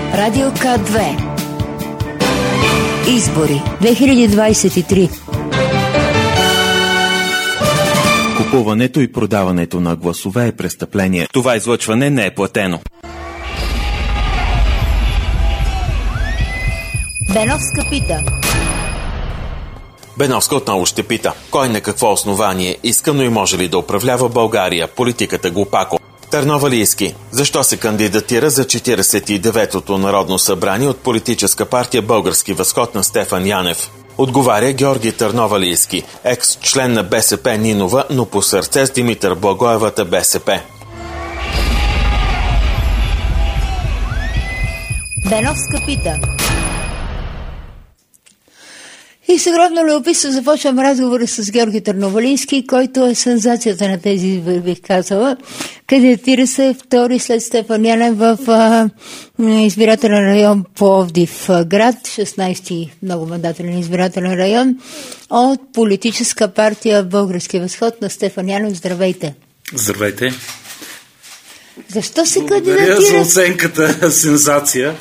Радио К2. Избори 2023. Купуването и продаването на гласове е престъпление. Това излъчване не е платено. Беновска пита. Беновска отново ще пита. Кой на какво основание иска, но и може ли да управлява България? Политиката глупако. Търновалийски. Защо се кандидатира за 49-то Народно събрание от политическа партия Български възход на Стефан Янев? Отговаря Георги Търновалийски, екс-член на БСП Нинова, но по сърце с Димитър Благоевата БСП. Беновска пита. И сегодня любопитство започвам разговора с Георги Търновалийски, който е сензацията на тези избори, бих казала. Кандидатира се втори след Стефан Янев в избирателен район Пловдив град, 16-ти многомандателен избирателен район, от политическа партия Български възход на Стефан Янев. Здравейте! Здравейте! Защо се кандидатира? Благодаря за оценката сензация.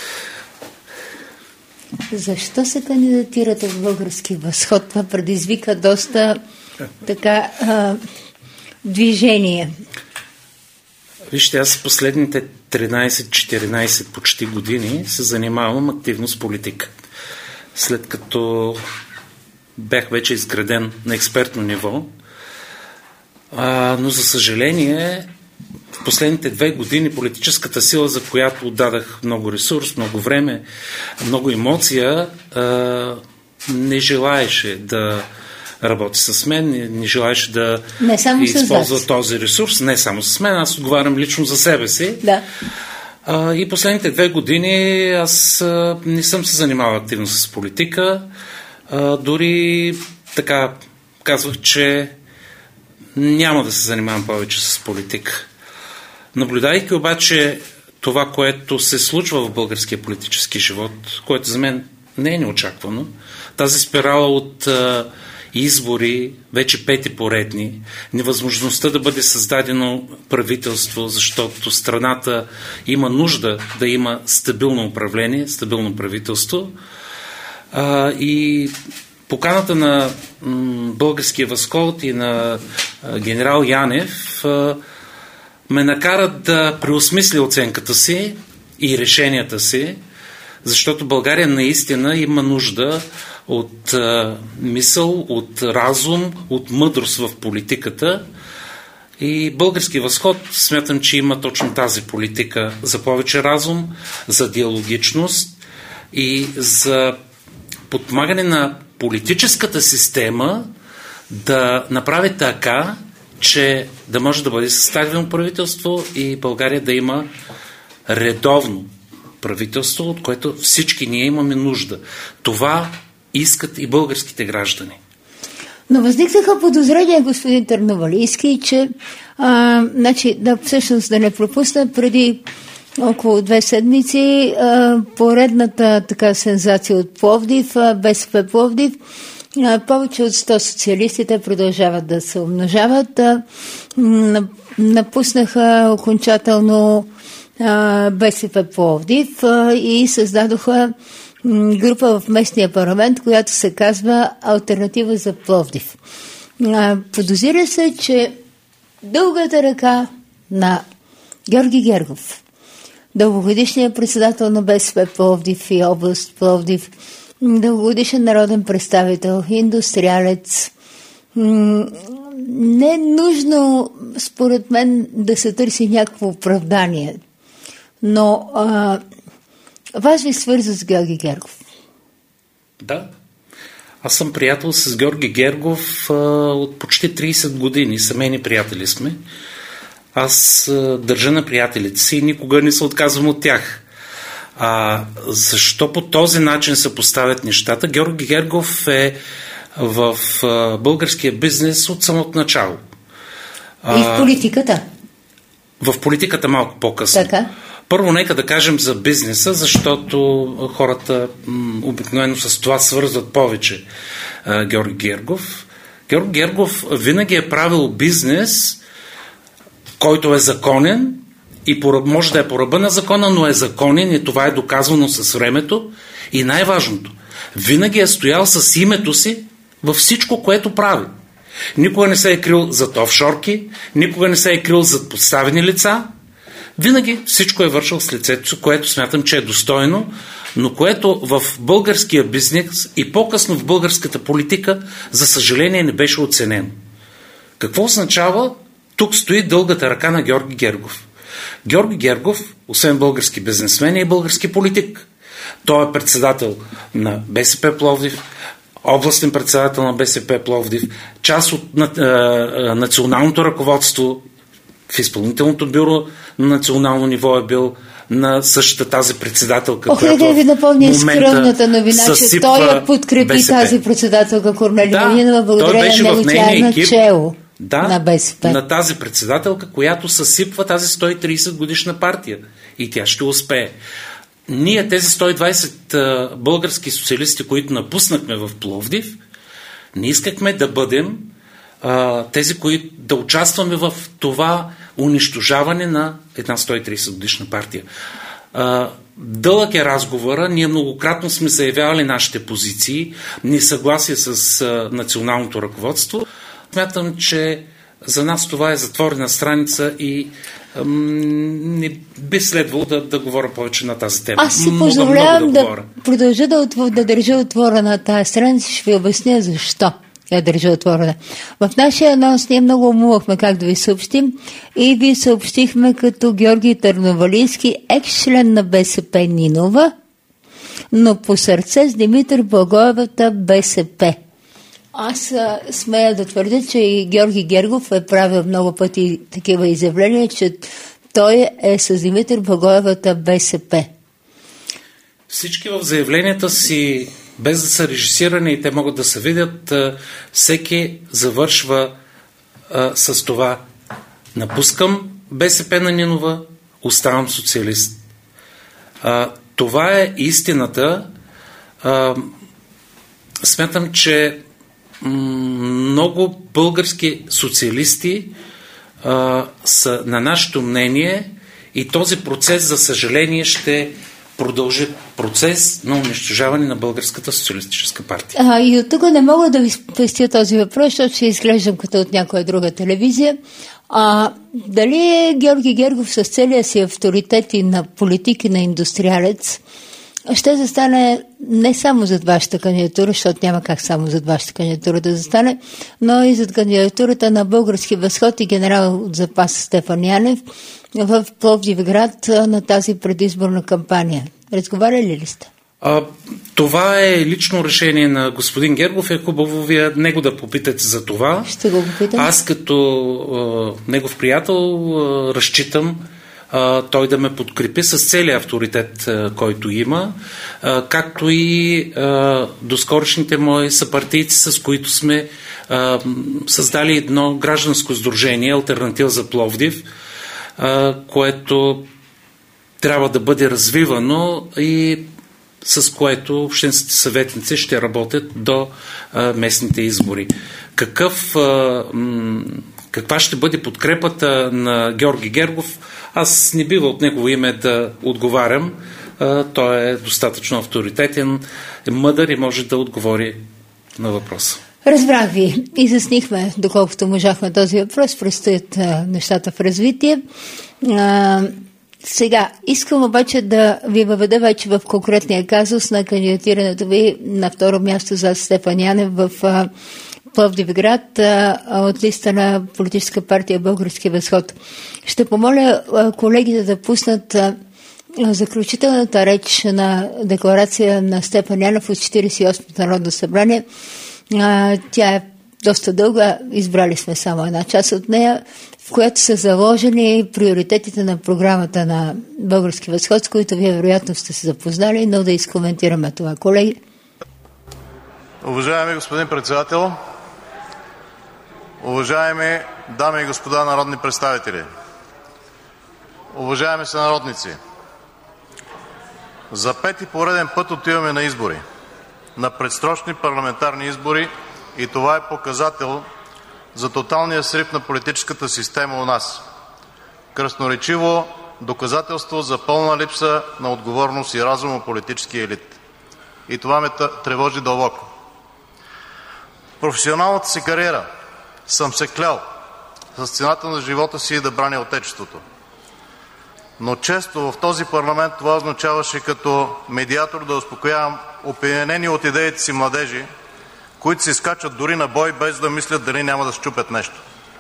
Защо се кандидатирате в Български възход? Това предизвика доста така движение. Вижте, аз последните 13-14 почти години се занимавам активно с политика. След като бях вече изграден на експертно ниво, но за съжаление в последните 2 години политическата сила, за която отдадах много ресурс, много време, много емоция, не желаеше да работи с мен, не желаеше да използва този ресурс. Не само с мен, аз отговарям лично за себе си. Да. И последните 2 години аз не съм се занимавал активно с политика. Дори така казвах, че няма да се занимавам повече с политика. Наблюдайки обаче това, което се случва в българския политически живот, което за мен не е неочаквано, тази спирала от избори, вече 5 поредни, невъзможността да бъде създадено правителство, защото страната има нужда да има стабилно управление, стабилно правителство, и поканата на Българския възход и на генерал Янев ме накарат да преосмисля оценката си и решенията си, защото България наистина има нужда от мисъл, от разум, от мъдрост в политиката. И Български възход смятам, че има точно тази политика за повече разум, за диалогичност и за подпомагане на политическата система да направи така, че да може да бъде съставено правителство и България да има редовно правителство, от което всички ние имаме нужда. Това искат и българските граждани. Но възникнаха подозрения, господин Търновалийски, че всъщност да не пропусна, преди около 2 седмици поредната така сензация от Пловдив, БСП Пловдив, повече от 100 социалисти, те продължават да се умножават, напуснаха окончателно БСП Пловдив и създадоха група в местния парламент, която се казва Алтернатива за Пловдив. Подозира се, че дългата ръка на Георги Гергов, дългогодишният председател на БСП Пловдив и област Пловдив, дългогодишен народен представител, индустриалец, не е нужно, според мен, да се търси някакво оправдание. Но вас ви свърза с Георги Гергов. Да. Аз съм приятел с Георги Гергов от почти 30 години. Семейни приятели сме. Аз държа на приятелите си и никога не се отказвам от тях. Защо по този начин се поставят нещата? Георги Гергов е в българския бизнес от самото начало. И в политиката? В политиката малко по-късно. Така. Първо нека да кажем за бизнеса, защото хората обикновено с това свързват повече Георги Гергов. Георги Гергов винаги е правил бизнес, който е законен и може да е по ръба на закона, но е законен и това е доказано с времето. И най-важното, винаги е стоял с името си във всичко, което прави. Никога не се е крил зад офшорки, никога не се е крил зад подставени лица. Винаги всичко е вършил с лицето си, което смятам, че е достойно, но което в българския бизнес и по-късно в българската политика, за съжаление, не беше оценено. Какво означава? Тук стои дългата ръка на Георги Гергов. Георги Гергов, освен български бизнесмен, е и български политик. Той е председател на БСП Пловдив, областен председател на БСП Пловдив, част от националното ръководство в изпълнителното бюро на национално ниво е бил на същата тази председателка, която да ви напомня скромната новина, че той я подкрепи БСП. Тази председателка Корнелия Нинова, благодарение на него тя е начело на БСП. На тази председателка, която съсипва тази 130 годишна партия. И тя ще успее. Ние, тези 120 български социалисти, които напуснахме в Пловдив, не искахме да бъдем тези, които да участваме в това унищожаване на една 130 годишна партия. Дълъг е разговора, ние многократно сме заявявали нашите позиции, несъгласие с националното ръководство. Смятам, че за нас това е затворена страница и не би следвало да говоря повече на тази тема. Аз си позволявам да продължа да държа отворена тази страница, ще ви обясня защо я държа отворена. В нашия анонс ние много умувахме как да ви съобщим и ви съобщихме като Георги Търновалийски, екс-член на БСП Нинова, но по сърце с Димитър Благоевата БСП. Аз смея да твърдя, че и Георги Гергов е правил много пъти такива изявления, че той е с Димитър Благоевата БСП. Всички в заявленията си, без да са режисирани и те могат да се видят, всеки завършва с това: напускам БСП на Нинова, оставам социалист. Това е истината. Смятам, че много български социалисти са на нашето мнение и този процес, за съжаление, ще продължи процес на унищожаване на Българската социалистическа партия. И от тук не мога да ви спестя този въпрос, защото ще изглеждам като от някоя друга телевизия. Дали Георги Гергов с целия си авторитет и на политик и на индустриалец ще застане не само зад вашата кандидатура, защото няма как само зад вашата кандидатура да застане, но и зад кандидатурата на Български възход и генерал от запас Стефан Янев в Пловдивград на тази предизборна кампания. Разговаряли ли сте? Това е лично решение на господин Гергов. Е хубаво вие него да попитате за това. Ще го попитам. Аз като негов приятел разчитам той да ме подкрепи с целия авторитет, който има, както и доскорошните мои съпартийци, с които сме създали едно гражданско сдружение Алтернатива за Пловдив, което трябва да бъде развивано и с което общинските съветници ще работят до местните избори. Каква ще бъде подкрепата на Георги Гергов? Аз не бива от негово име да отговарям. Той е достатъчно авторитетен, мъдър и може да отговори на въпроса. Разбрах ви. Изяснихме, доколкото можахме този въпрос. Предстоят нещата в развитие. Сега, искам обаче да ви въведа вече в конкретния казус на кандидатирането ви на второ място за Стефан Янев в Пловдивград от листа на политическа партия Български възход. Ще помоля колегите да пуснат заключителната реч на декларация на Стефан Янев от 48-то Народно събрание. Тя е доста дълга, избрали сме само една част от нея, в която са заложени приоритетите на програмата на Български възход, с които вие вероятно сте се запознали, но да изкоментираме това. Колеги? Уважаеми господин председател, уважаеми дами и господа народни представители, уважаеми сънародници, за пети пореден път отиваме на избори, на предсрочни парламентарни избори, и това е показател за тоталния срив на политическата система у нас. Красноречиво доказателство за пълна липса на отговорност и разум от политическия елит. И това ме тревожи дълбоко. В професионалната си кариера съм се клел с цената на живота си да браня Отечеството. Но често в този парламент това означаваше като медиатор да успокоявам опиянени от идеите си младежи, които се скачат дори на бой, без да мислят дали няма да счупят нещо.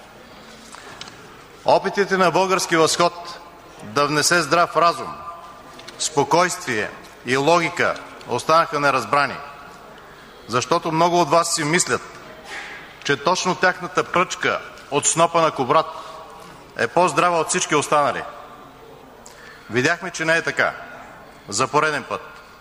Опитите на Български възход да внесе здрав разум, спокойствие и логика останаха неразбрани, защото много от вас си мислят, че точно тяхната пръчка от снопа на кобрат е по-здрава от всички останали. Видяхме, че не е така. За пореден път.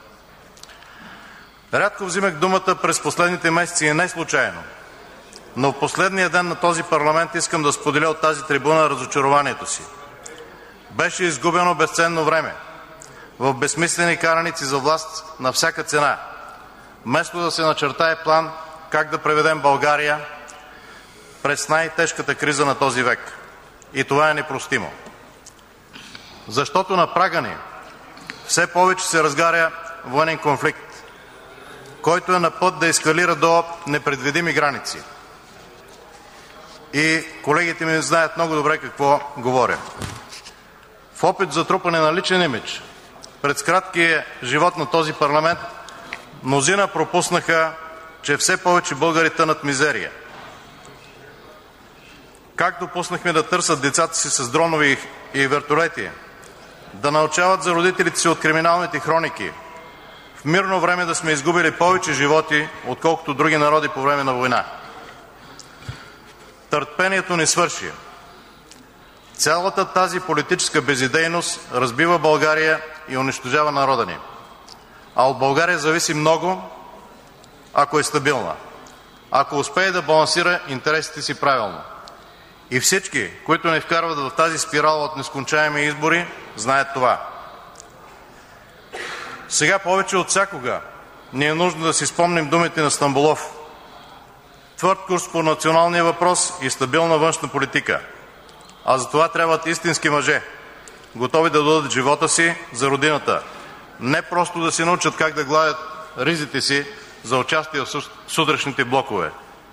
Рядко взимах думата през последните месеци и не случайно, но в последния ден на този парламент искам да споделя от тази трибуна разочарованието си. Беше изгубено безценно време в безсмислени караници за власт на всяка цена, вместо да се начертае план как да преведем България през най-тежката криза на този век. И това е непростимо. Защото на прага ни все повече се разгаря военен конфликт, който е на път да ескалира до непредвидими граници. И колегите ми знаят много добре какво говоря. В опит за трупане на личен имидж през краткия живот на този парламент мнозина пропуснаха, че все повече българи тънат в мизерия. Как допуснахме да търсят децата си с дронови и вертолети, да научават за родителите си от криминалните хроники, в мирно време да сме изгубили повече животи, отколкото други народи по време на война. Търпението ни свърши. Цялата тази политическа безидейност разбива България и унищожава народа ни. А от България зависи много, ако е стабилна, ако успее да балансира интересите си правилно. И всички, които не вкарват в тази спирала от нескончаеми избори, знаят това. Сега повече от всякога ни е нужно да си спомним думите на Стамболов. Твърд курс по националния въпрос и стабилна външна политика. А за това трябват истински мъже, готови да дадат живота си за родината. Не просто да се научат как да гладят ризите си за участие в сутрешните блокове.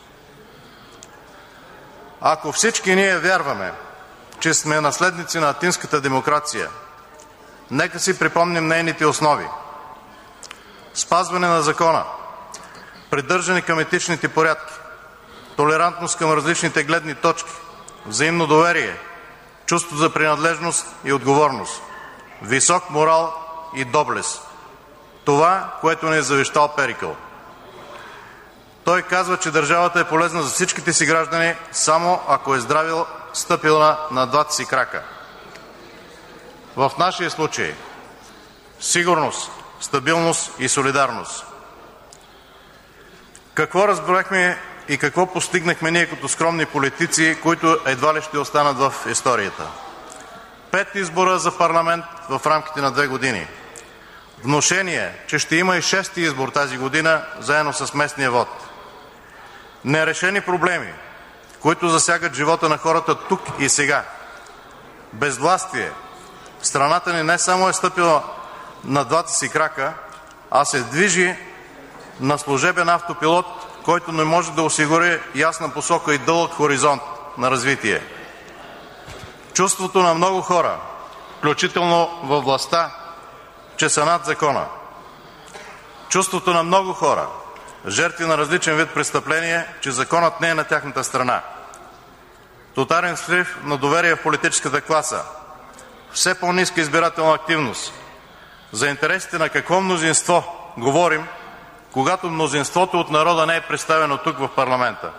Ако всички ние вярваме, че сме наследници на атинската демокрация, нека си припомним нейните основи. Спазване на закона, придържане към етичните порядки, толерантност към различните гледни точки, взаимно доверие, чувство за принадлежност и отговорност, висок морал и доблест. Това, което ни е завещал Перикъл. Той казва, че държавата е полезна за всичките си граждани, само ако е здравил стъпила на двата си крака. В нашия случай сигурност, стабилност и солидарност. Какво разбрахме и какво постигнахме ние като скромни политици, които едва ли ще останат в историята? 5 избора за парламент в рамките на 2 години. Внушение, че ще има и 6-ти избор тази година, заедно с местния вод. Нерешени проблеми, които засягат живота на хората тук и сега. Безвластие. Страната ни не само е стъпила на двата си крака, а се движи на служебен автопилот, който не може да осигури ясна посока и дълъг хоризонт на развитие. Чувството на много хора, включително във властта, че са над закона. Чувството на много хора, жертви на различен вид престъпления, че законът не е на тяхната страна. Тотален срив на доверие в политическата класа. Все по-ниска избирателна активност. За интересите на какво мнозинство говорим, когато мнозинството от народа не е представено тук в парламента?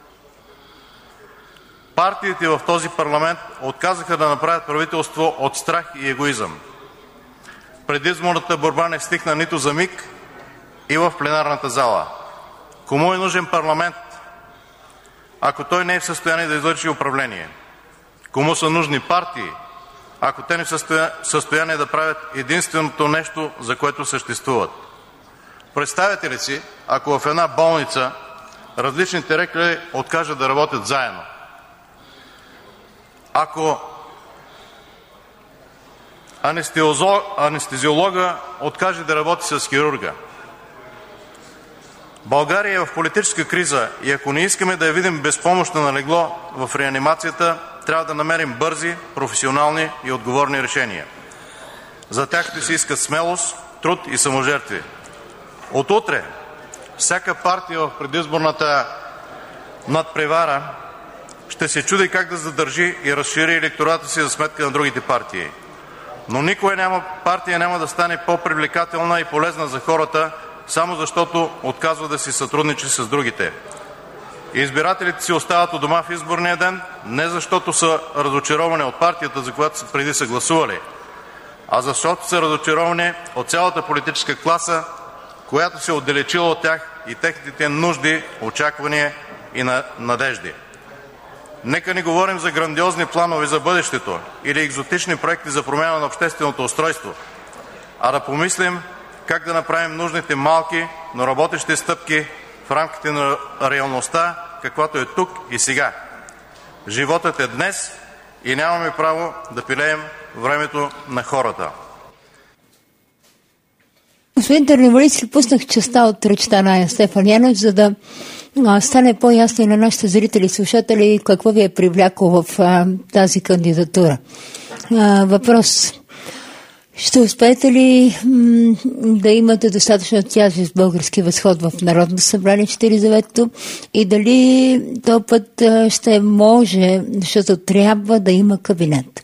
Партиите в този парламент отказаха да направят правителство от страх и егоизъм. Предизборната борба не стихна нито за миг и в пленарната зала. Кому е нужен парламент, ако той не е в състояние да извърши управление? Кому са нужни партии, ако те не са в състояние да правят единственото нещо, за което съществуват? Представете ли си, ако в една болница различните лекари откажат да работят заедно? Ако анестезиолога откаже да работи с хирурга. България е в политическа криза и ако не искаме да я видим безпомощна на легло в реанимацията, трябва да намерим бързи, професионални и отговорни решения. За тях ще се иска смелост, труд и саможертви. От утре всяка партия в предизборната надпревара ще се чуди как да задържи и разшири електората си за сметка на другите партии. Но никоя партия няма да стане по-привлекателна и полезна за хората, само защото отказва да си сътрудничи с другите. Избирателите си остават у дома в изборния ден, не защото са разочаровани от партията, за която преди са гласували, а защото са разочаровани от цялата политическа класа, която се отдалечила от тях и техните нужди, очаквания и надежди. Нека не говорим за грандиозни планове за бъдещето или екзотични проекти за промяна на общественото устройство, а да помислим как да направим нужните малки, но работещи стъпки в рамките на реалността, каквато е тук и сега. Животът е днес и нямаме право да пилеем времето на хората. Господин Търновалийски, пуснах частта от речта на Стефан Янев, за да стане по-ясно и на нашите зрители и слушатели какво ви е привлякло в тази кандидатура. Въпрос. Ще успеете ли да имате достатъчно тяжест български възход в Народното събрание 49-то и дали този път ще може, защото трябва да има кабинет?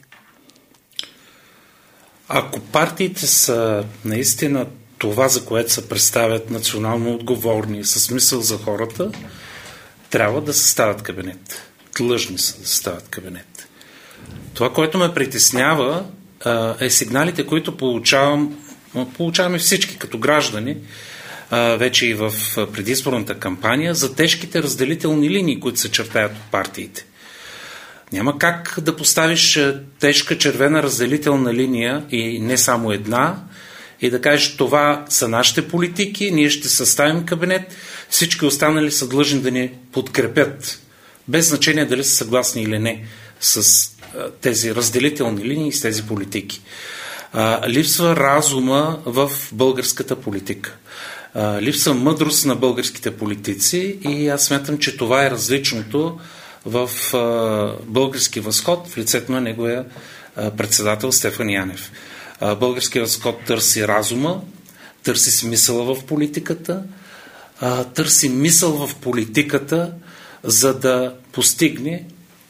Ако партиите са наистина това, за което се представят национално отговорни, със смисъл за хората, трябва да съставят кабинет. Длъжни са да съставят кабинет. Това, което ме притеснява, е сигналите, които получаваме всички като граждани, вече и в предизборната кампания, за тежките разделителни линии, които се чертаят от партиите. Няма как да поставиш тежка червена разделителна линия и не само една, и да кажеш, това са нашите политики, ние ще съставим кабинет, всички останали са длъжни да ни подкрепят, без значение дали са съгласни или не с тези разделителни линии и с тези политики. Липсва разума в българската политика. Липсва мъдрост на българските политици и аз смятам, че това е различното в български възход в лицето на неговия председател Стефан Янев. Българският възход търси разума, търси смисъла в политиката, търси мисъл в политиката, за да постигне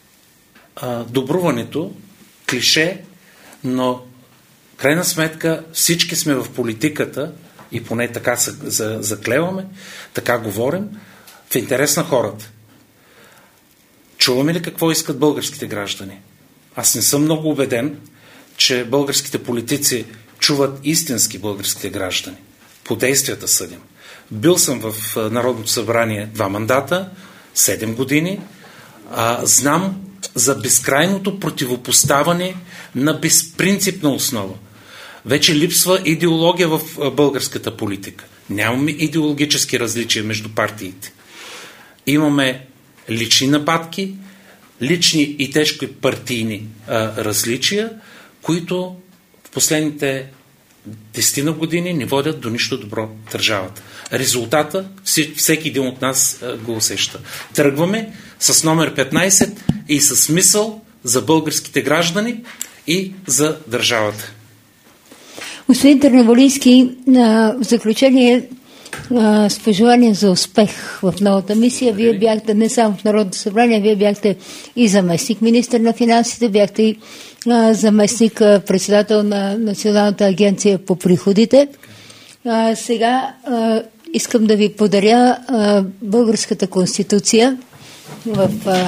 добруването, клише, но в крайна сметка всички сме в политиката и поне така се заклеваме, така говорим, в интерес на хората. Чуваме ли какво искат българските граждани? Аз не съм много убеден, че българските политици чуват истински българските граждани. По действията съдим. Бил съм в Народното събрание 2 мандата, 7 години. Знам за безкрайното противопоставане на безпринципна основа. Вече липсва идеология в българската политика. Нямаме идеологически различия между партиите. Имаме лични нападки, лични и тежки партийни различия, които в последните 10 години не водят до нищо добро в държавата. Резултата всеки един от нас го усеща. Тръгваме с номер 15 и с смисъл за българските граждани и за държавата. Господин Търновалийски, в заключение с пожелание за успех в новата мисия. Вие бяхте не само в Народното събрание, вие бяхте и заместник министър на финансите, бяхте и заместник председател на Националната агенция по приходите. Сега искам да ви подаря българската конституция в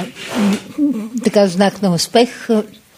така знак на успех.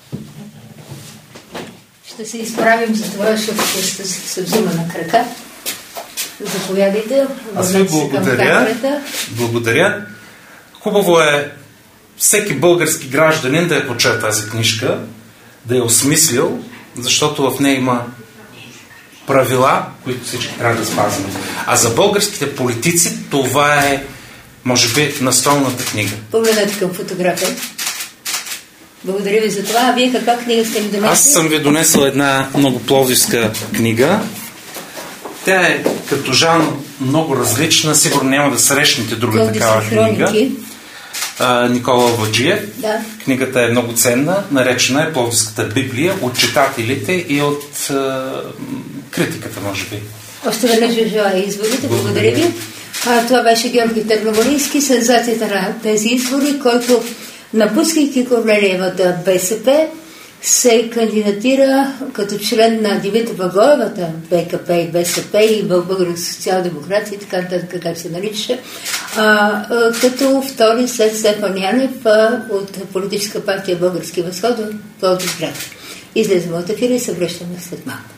Ще се изправим за това, защото ще се взима на крака. Заповядайте. Аз ви благодаря. Благодаря. Хубаво е всеки български гражданин да я прочете тази книжка, да я осмислил, защото в нея има правила, които всички трябва да спазваме. А за българските политици това е, може би, настолната книга. Погледнете към фотография. Благодаря ви за това. А вие каква книга сте ми донесли? Аз съм ви донесъл една много пловдивска книга. Тя е като жанр много различна. Сигурно няма да срещнете друга такава книга. Никола Владжиев. Да. Книгата е много ценна. Наречена е Пловдивската Библия от читателите и от критиката, може би. Още веднъж ви желая изборите. Благодаря ви. Това беше Георги Търновалийски, сензацията на тези избори, който, напускайки Корнелиевата БСП, се кандидатира като член на Димитър Благоевата БКП и БСП и Българска социал-демокрация и така нататък, как се нарича, като втори след Стефан Янев от политическа партия Български възход от Пловдив град. Излезем от ефира и се връщаме след малко.